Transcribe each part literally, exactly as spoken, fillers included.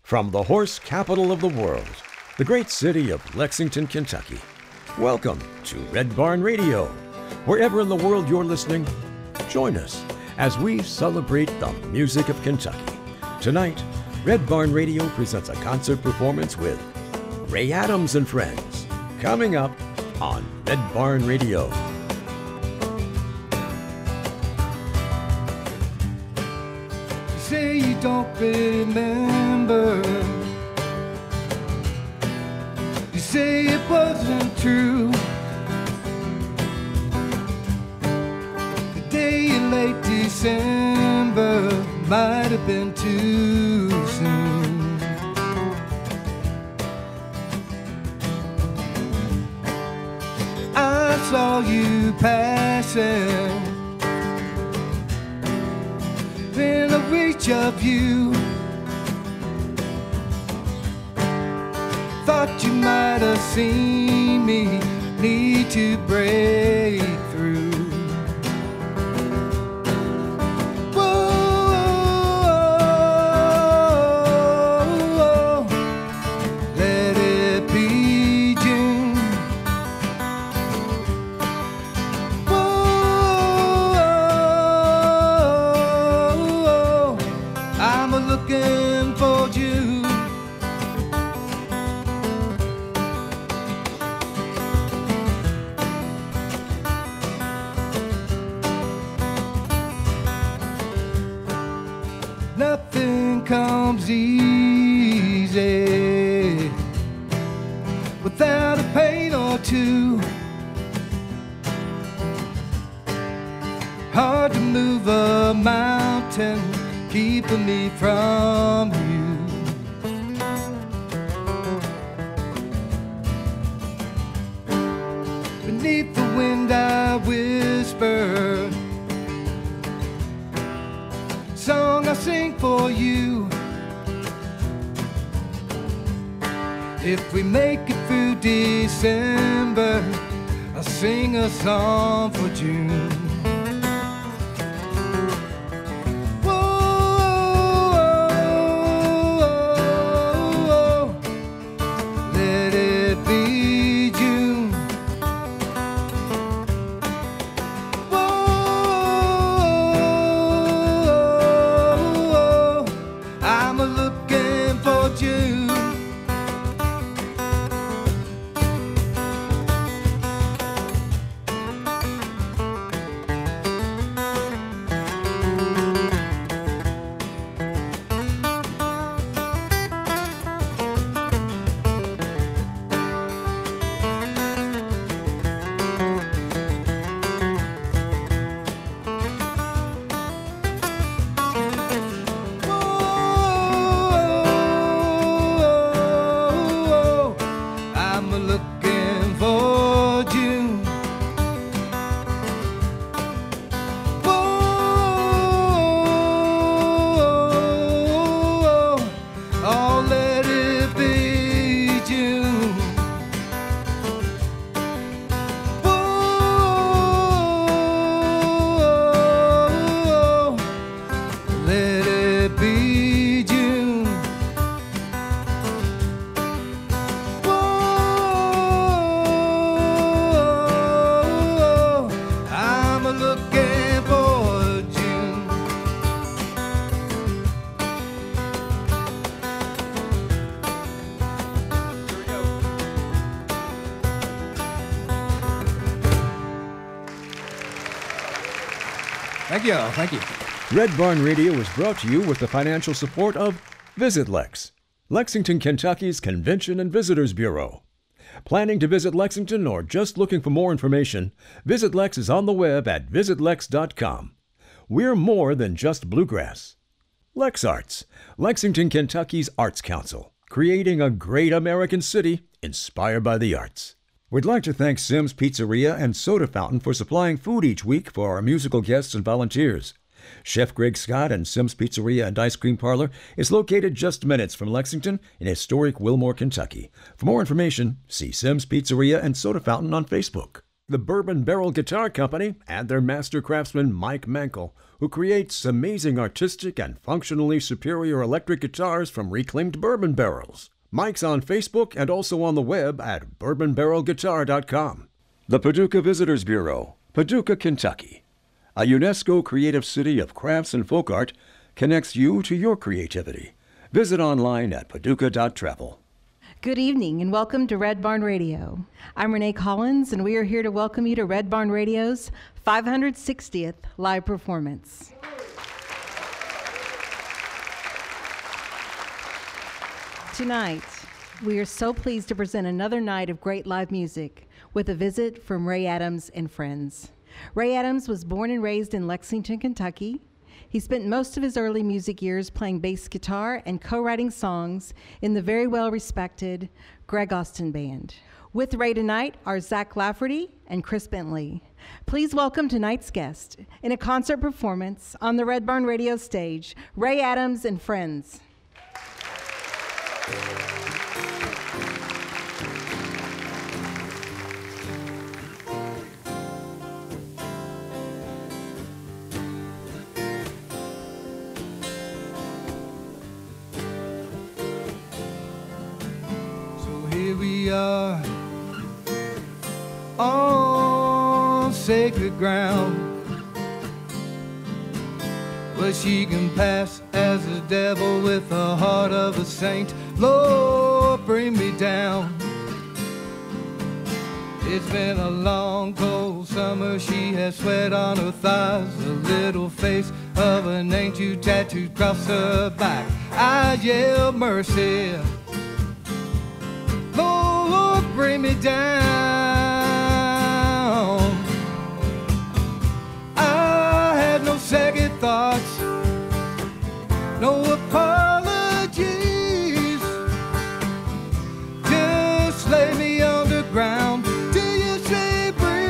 From the horse capital of the world, the great city of Lexington, Kentucky. Welcome to Red Barn Radio. Wherever in the world you're listening, join us as we celebrate the music of Kentucky. Tonight, Red Barn Radio presents a concert performance with Ray Adams and Friends, coming up on Red Barn Radio. You say you don't remember. You say it wasn't true. The day in late December might have been too soon. I saw you passing in the reach of you. Thought you might have seen me need to break through. Whoa, let it be June. Whoa, I'm looking for you. Nothing comes easy without a pain or two. Hard to move a mountain, keeping me from you. Beneath the wind I whisper, song I sing for you. If we make it through December, I'll sing a song for June. Whoa, let it be June. Whoa, I'm looking for June. Whoa, I'm looking for June. Whoa, oh, let it be June. Whoa, let it be June. Whoa, I'm looking for June. Thank you. Thank you. Red Barn Radio is brought to you with the financial support of Visit Lex, Lexington, Kentucky's Convention and Visitors Bureau. Planning to visit Lexington or just looking for more information, Visit Lex is on the web at visit lex dot com. We're more than just bluegrass. Lex Arts, Lexington, Kentucky's Arts Council, creating a great American city inspired by the arts. We'd like to thank Sim's Pizzeria and Soda Fountain for supplying food each week for our musical guests and volunteers. Chef Greg Scott and Sim's Pizzeria and Ice Cream Parlor is located just minutes from Lexington in historic Wilmore, Kentucky. For more information, see Sim's Pizzeria and Soda Fountain on Facebook. the Bourbon Barrel Guitar Company and their master craftsman Mike Mankel, who creates amazing artistic and functionally superior electric guitars from reclaimed bourbon barrels. Mike's on Facebook and also on the web at bourbon barrel guitar dot com. The Paducah Visitors Bureau, Paducah, Kentucky. A UNESCO Creative City of Crafts and Folk Art connects you to your creativity. Visit online at paducah dot travel. Good evening and welcome to Red Barn Radio. I'm Renee Collins and we are here to welcome you to Red Barn Radio's five hundred sixtieth live performance. Tonight, we are so pleased to present another night of great live music with a visit from Ray Adams and friends. Ray Adams was born and raised in Lexington, Kentucky. He spent most of his early music years playing bass guitar and co-writing songs in the very well-respected Greg Austin Band. With Ray tonight are Zach Lafferty and Chris Bentley. Please welcome tonight's guest in a concert performance on the Red Barn Radio stage, Ray Adams and friends. Here we are on sacred ground, where she can pass as a devil with the heart of a saint. Lord, bring me down. It's been a long, cold summer. She has sweat on her thighs, a little face of an angel tattooed across her back. I yell mercy. Lord, bring me down. I had no second thoughts, no apologies. Just lay me on the ground till you say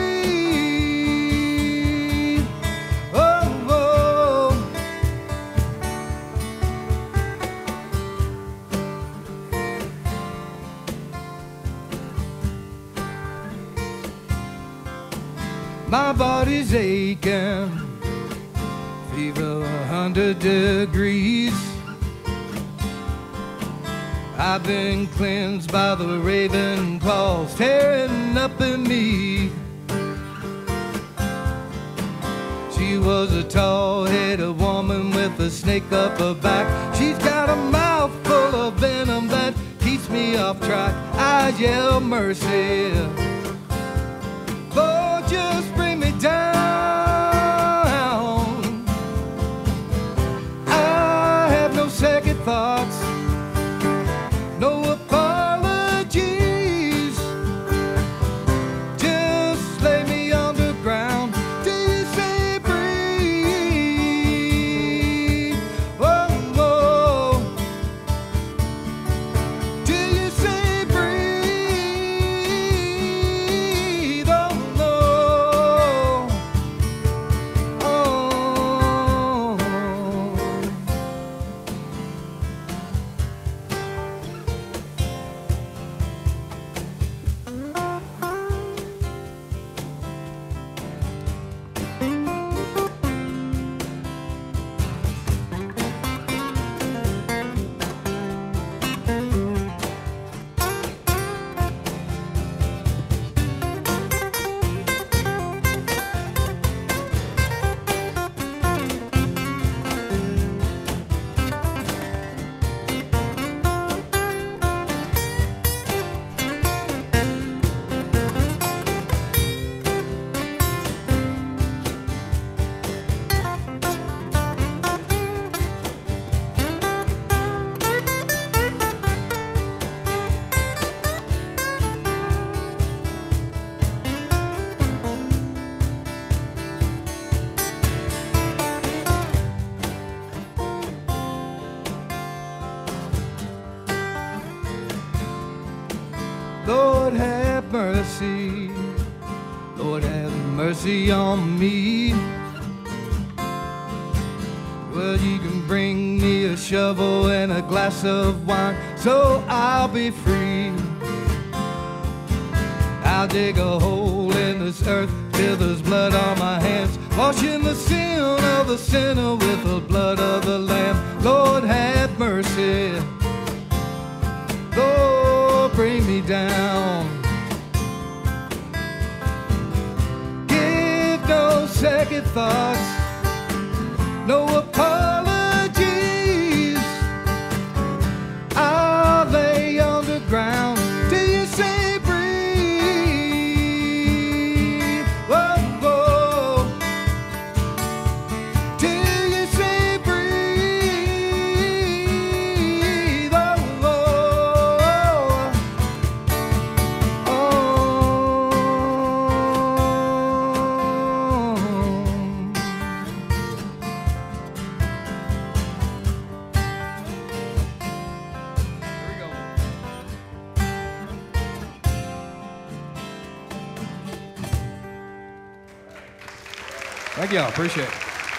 breathe. Oh, oh. My body's aching, fever a hundred degrees. I've been cleansed by the raven claws tearing up in me. She was a tall-headed woman with a snake up her back. She's got a mouth full of venom that keeps me off track. I yell mercy. Lord, just bring me down. I have no second thoughts, no apologies. Just lay me on the ground till you say breathe. Oh, oh. Till you say breathe. Oh, no. Oh. Lord, have mercy. Lord, have mercy on me. Well, you can bring me a shovel and a glass of wine, so I'll be free. I'll dig a hole in this earth till there's blood on my hands, washing the sin of the sinner with the blood of the Lamb. Lord, have mercy. Lord, bring me down. Give no second thoughts, no apologies. I'll lay underground till you say breathe. Whoa, whoa. Till you say breathe. Oh, oh, oh. Thank y'all. Appreciate it.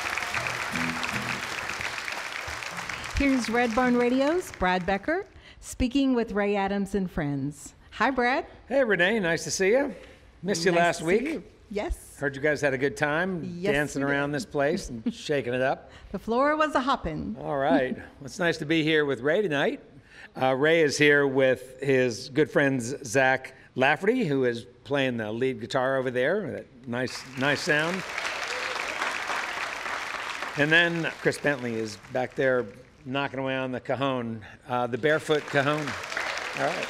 Here's Red Barn Radio's Brad Becker speaking with Ray Adams and friends. Hi, Brad. Hey, Renee, nice to see you. Missed you Nice last to see week. you. Yes. Heard you guys had a good time Yes, dancing we did. around this place and shaking it up. The floor was a hoppin'. All right. Well, it's nice to be here with Ray tonight. Uh, Ray is here with his good friends Zach Lafferty, who is playing the lead guitar over there. That nice, nice sound. And then Chris Bentley is back there knocking away on the cajon, uh, the barefoot cajon. All right.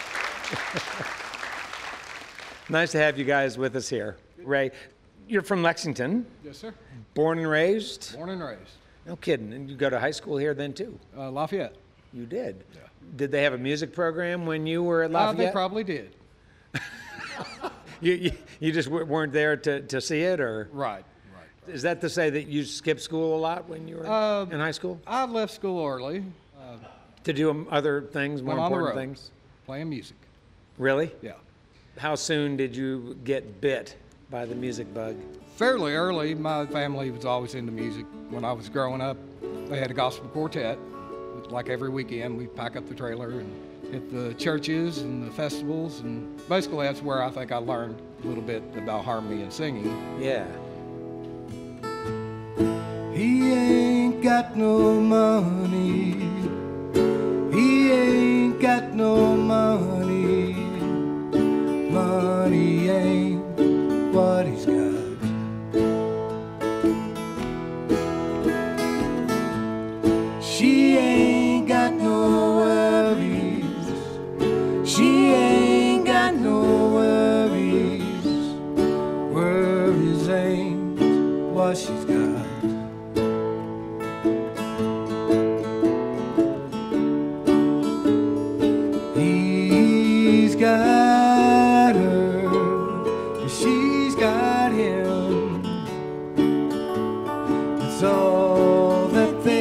Nice to have you guys with us here. Ray, you're from Lexington, Yes, sir. born and raised. Born and raised. No kidding. And you go to high school here then too? Uh, Lafayette. You did? Did they have a music program when you were at Lafayette? Uh, they probably did. you, you, you just w- weren't there to, to see it, or? Right. Right. Is that to say that you skipped school a lot when you were Uh, in high school? I left school early, uh, To do um, other things, more went on the important road, things? playing music. Really? Yeah. How soon did you get bit by the music bug? Fairly early, my family was always into music. When I was growing up, they had a gospel quartet. Like every weekend, we'd pack up the trailer and hit the churches and the festivals, and basically that's where I think I learned a little bit about harmony and singing. Yeah. He ain't got no money. He ain't got no money. Money ain't what he's got. She ain't got no worries. She ain't got no worries. Worries ain't what she's got. He's got her, and she's got him. It's all that they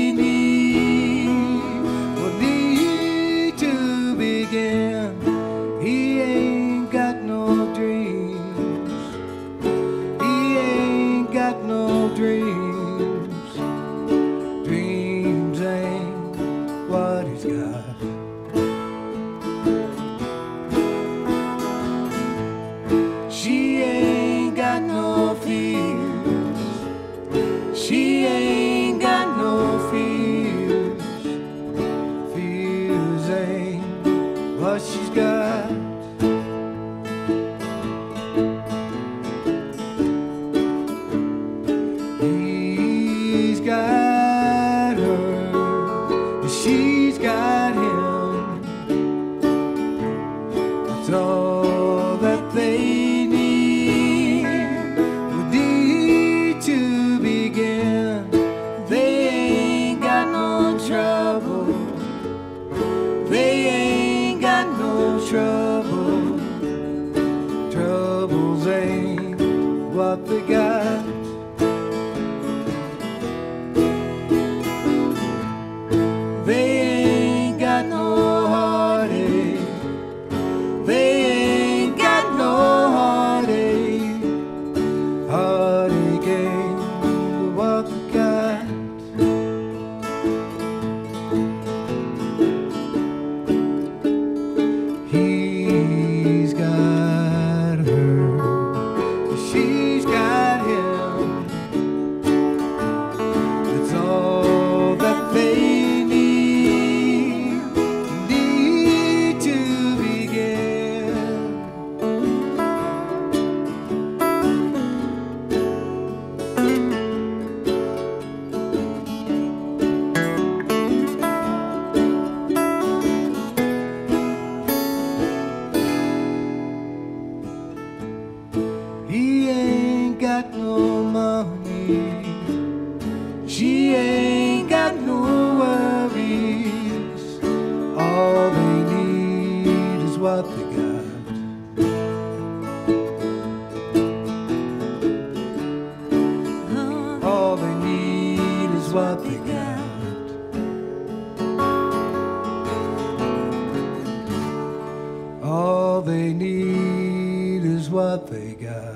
need. Will need to begin. He ain't got no dreams. He ain't got no dreams. Dreams ain't what he's got. She ain't got no fears. She ain't got no fears. Fears ain't what she's got. He's got her, and she's got him. That's all that they need. Would need to begin. They ain't got no trouble. They ain't got no trouble. Troubles ain't what they got. They ain't got no heartache. They ain't got no heartache. Heartache ain't what they got. He's got All they need is what they got. All they need is what they got. All they need is what they got.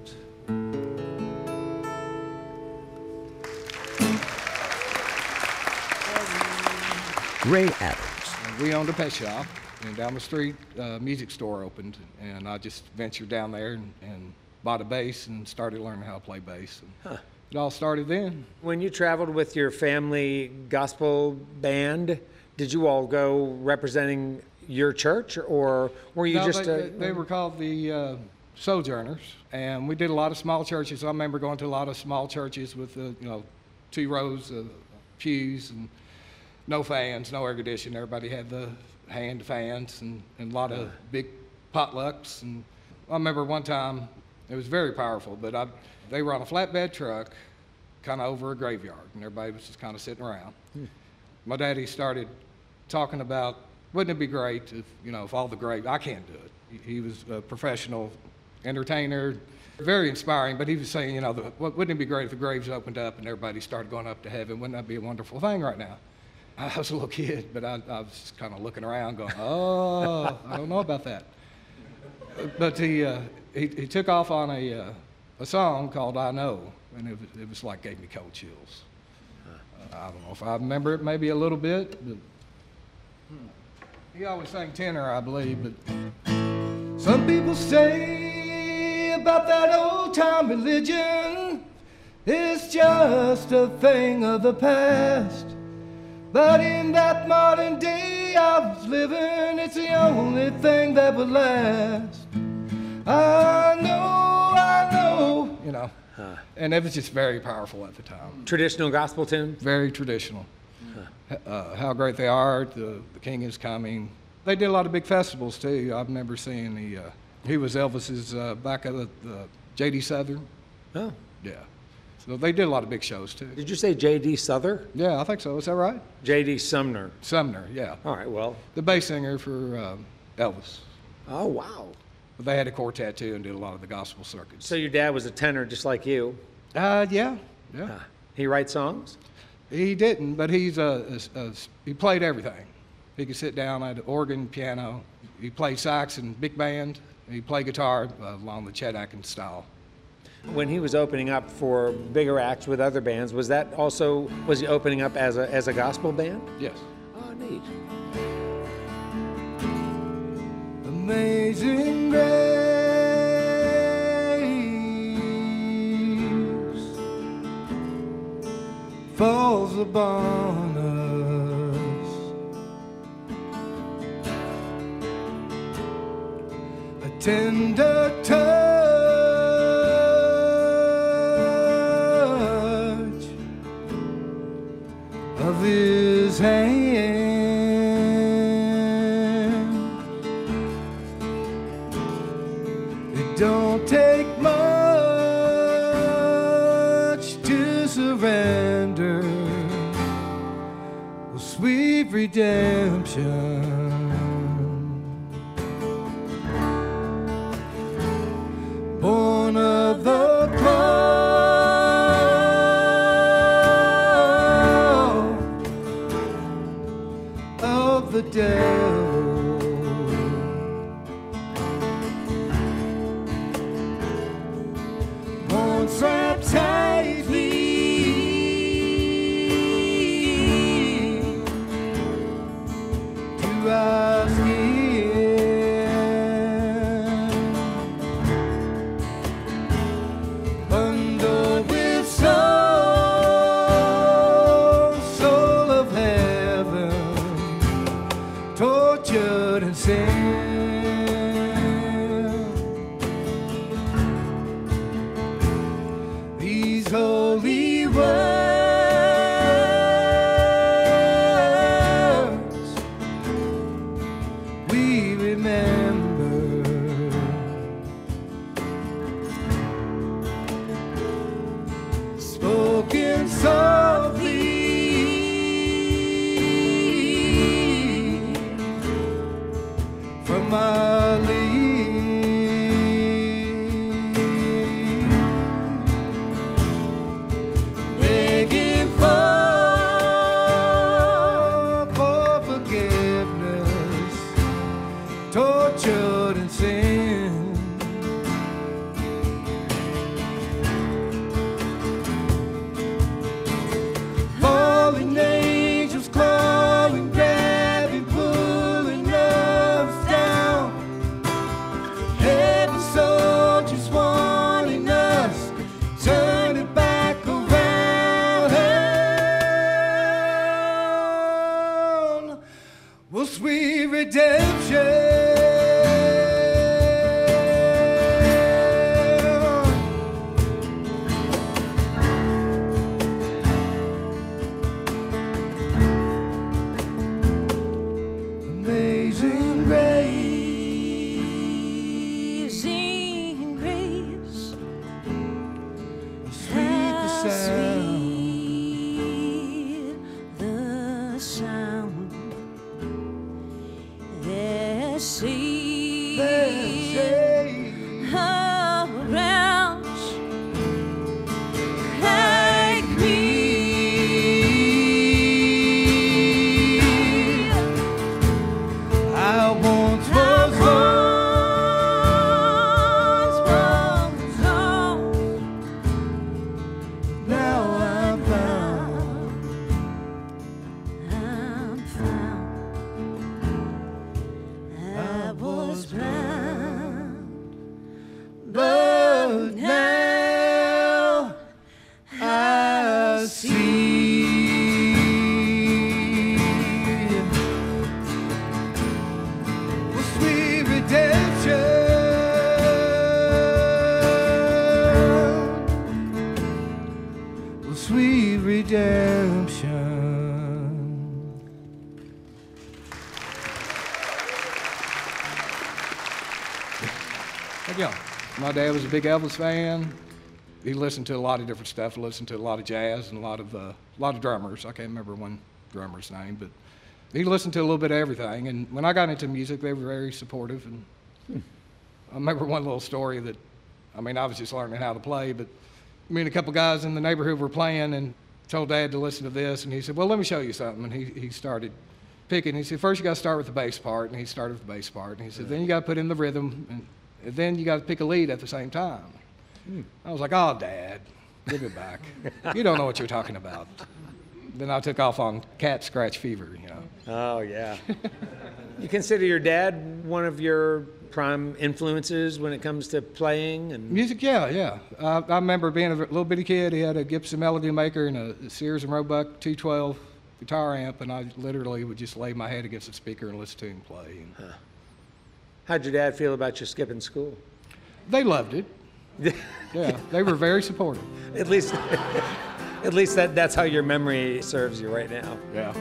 Ray Adams. We owned a pet shop, and down the street, a music store opened, and I just ventured down there and, and bought a bass and started learning how to play bass. And Huh. It all started then. When you traveled with your family gospel band, did you all go representing your church, or were you No, just? they, uh, they, they were called the uh, Sojourners, and we did a lot of small churches. I remember going to a lot of small churches with the, you know, two rows of pews and no fans, no air conditioning. Everybody had the hand fans and, and a lot of big potlucks. And I remember one time, it was very powerful, but I, they were on a flatbed truck kind of over a graveyard, and everybody was just kind of sitting around. Hmm. My daddy started talking about, wouldn't it be great if, you know, if all the graves, I can't do it. He, he was a professional entertainer, very inspiring, but he was saying, you know, the, wouldn't it be great if the graves opened up and everybody started going up to heaven? Wouldn't that be a wonderful thing right now? I was a little kid, but I, I was just kind of looking around going, oh, I don't know about that. But he, uh, he, he took off on a, uh, a song called I Know, and it was, it was like gave me cold chills. Uh, I don't know if I remember it maybe a little bit, but he always sang tenor, I believe. But some people say about that old-time religion, it's just a thing of the past. But in that modern day I was living, it's the only thing that would last. I know, I know, you know. Huh. And it was just very powerful at the time. Traditional gospel tune? Very traditional. Huh. Uh, How Great They Are, the, the King is Coming. They did a lot of big festivals too. I remember seeing the, uh, he was Elvis's uh, back at the, the J D Southern. Oh. Yeah. So they did a lot of big shows too. Did you say J D Souther? Yeah, I think so. Is that right? J D Sumner. Sumner, yeah. All right, well. The bass singer for um, Elvis. Oh, wow. But they had a quartet too and did a lot of the gospel circuits. So your dad was a tenor just like you? Uh, yeah, yeah. Huh. He write songs? He didn't, but he's a, a, a, he played everything. He could sit down at organ, piano. He played sax and big band. He played guitar uh, along the Chet Atkins style. When he was opening up for bigger acts with other bands, was that also, was he opening up as a, as a gospel band? Yes. Oh, neat. Amazing grace falls upon us, a tender touch of his hand. It don't take much to surrender, oh, sweet redemption. Born of the cloud of the devil, once wrapped tightly to our skin, bundled with soul, soul of heaven, tortured and sin. These holy words we remember, spoken softly my leave, begging for, for forgiveness, tortured and sin. Falling angels clawing, grabbing, pulling us down. Heavy soldiers wanting us, turn it back around. Well, sweet redemption. Amazing grace, Amazing grace, sweet the how sound. sweet the sound that saved That saved a wretch like me. I once was lost, Once was lost, now I'm found. I'm found. I was blind, But now I see. Well, sweet redemption. Well, sweet redemption. Thank you. My dad was a big Elvis fan. He listened to a lot of different stuff. He listened to a lot of jazz and a lot of uh, a lot of drummers. I can't remember one drummer's name, but he listened to a little bit of everything. And when I got into music, they were very supportive. And I remember one little story that, I mean, I was just learning how to play, but me and a couple guys in the neighborhood were playing and told Dad to listen to this. And he said, well, let me show you something. And he, he started picking. He said, first you got to start with the bass part. And he started with the bass part. And he said, then you got to put in the rhythm. And and then you got to pick a lead at the same time. I was like, oh, Dad, give it back. You don't know what you're talking about. Then I took off on cat scratch fever, you know. Oh, yeah. You consider your dad one of your prime influences when it comes to playing? And Music, yeah, yeah. I, I remember being a little bitty kid. He had a Gibson Melody Maker and a Sears and Roebuck two twelve guitar amp, and I literally would just lay my head against the speaker and listen to him play. And how'd your dad feel about you skipping school? they loved it. Yeah, they were very supportive. At least, at least that, that's how your memory serves you right now. Yeah.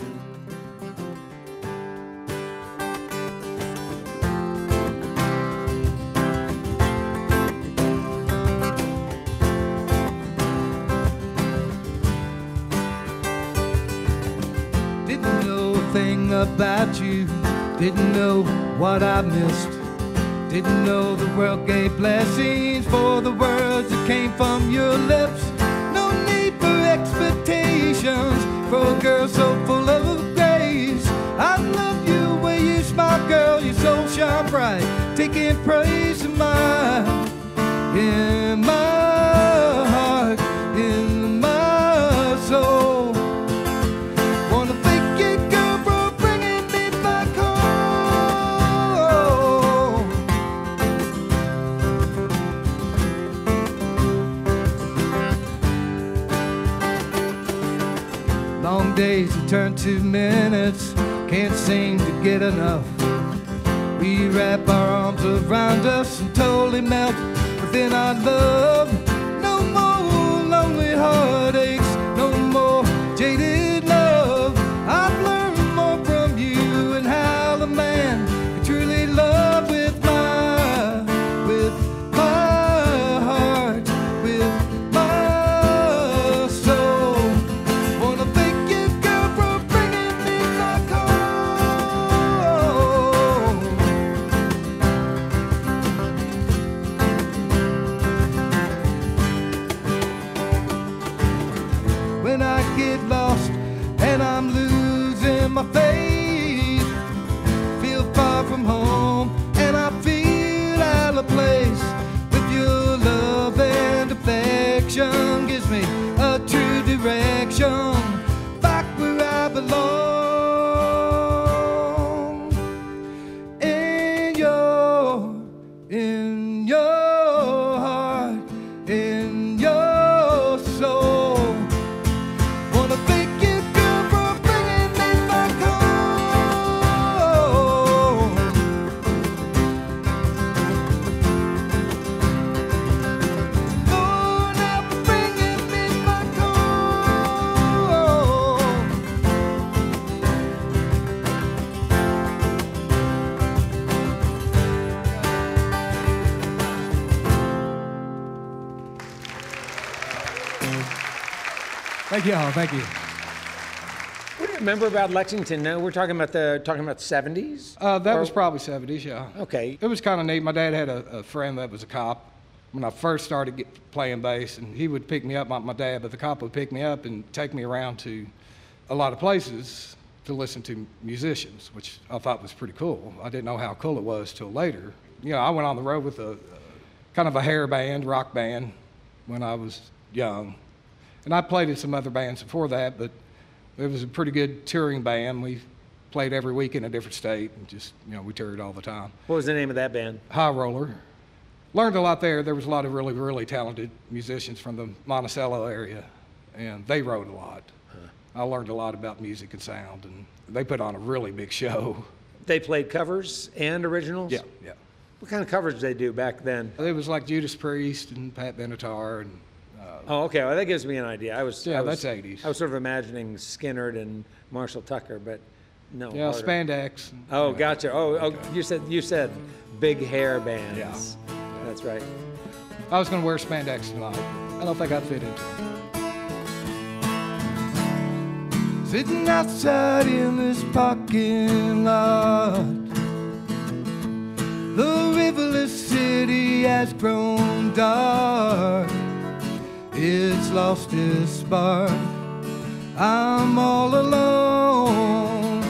Didn't know a thing about you, didn't know what I missed, didn't know the world gave blessings for the words that came from your lips. No need for expectations for a girl so full of grace. I love you when you smile, girl, your soul shine bright, taking praise in my, in my heart, in my soul. Wanna thank you, girl, for bringing me back home. Long days have turned to minutes, can't seem to get enough. We wrap our arms around us and totally melt within our love. No more lonely heartaches, no more jaded love. I've learned more from you and how a man can truly love with my, with my heart, with my soul. Wanna thank you, girl, for bringing me back home. come home, and I feel out of place. With your love and affection gives me a true direction back where I belong. In your, in your heart, in your soul. Wanna thank you, girl, for bringing me back home. Lord, now for bringing me back home. Thank you all. Thank you. What do you remember about Lexington? No, we're talking about the talking about seventies. Uh, that Or- was probably seventies, yeah. Okay. It was kind of neat. My dad had a, a friend that was a cop when I first started get, playing bass, and he would pick me up, not my dad, but the cop would pick me up and take me around to a lot of places to listen to musicians, which I thought was pretty cool. I didn't know how cool it was till later. You know, I went on the road with a, a kind of a hair band, rock band, when I was young. And I played in some other bands before that, but it was a pretty good touring band. We played every week in a different state, and just, you know, we toured all the time. What was the name of that band? High Roller. Learned a lot there. There was a lot of really, really talented musicians from the Monticello area, and they wrote a lot. I learned a lot about music and sound, and they put on a really big show. They played covers and originals? Yeah, yeah. What kind of covers did they do back then? It was like Judas Priest and Pat Benatar, and Oh, okay. Well, that gives me an idea. I was Yeah, I was, that's eighties. I was sort of imagining Skinnerd and Marshall Tucker, but no. yeah, harder. spandex. Oh, Yeah. gotcha. Oh, oh, you said you said big hair bands. Yeah. That's right. I was going to wear spandex tonight. I don't think I'd fit into it. Sitting outside in this parking lot, the riverless city has grown dark. It's lost its spark. I'm all alone.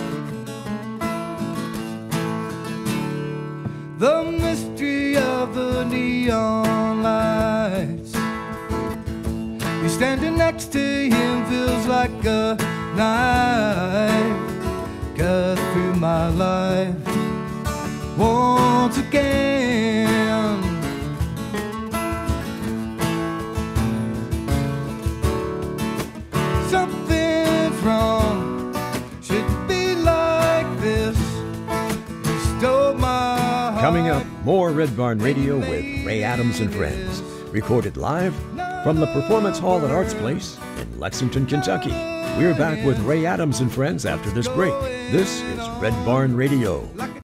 The mystery of the neon lights. Me standing next to him feels like a knife cut through my life once again. Something's wrong. Shouldn't be like this. You stole my heart. Coming up, more Red Barn Radio with Ray Adams and Friends. Recorded live from the Performance Hall at Arts Place in Lexington, Kentucky. We're back with Ray Adams and Friends after this break. This is Red Barn Radio.